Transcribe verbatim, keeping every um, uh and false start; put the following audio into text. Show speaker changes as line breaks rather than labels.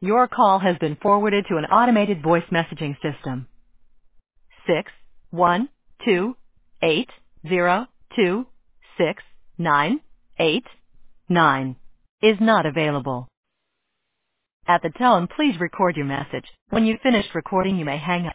Your call has been forwarded to an automated voice messaging system. Six one two eight zero two six nine eight nine is not available. At the tone, please record your message. When you've finished recording, you may hang up.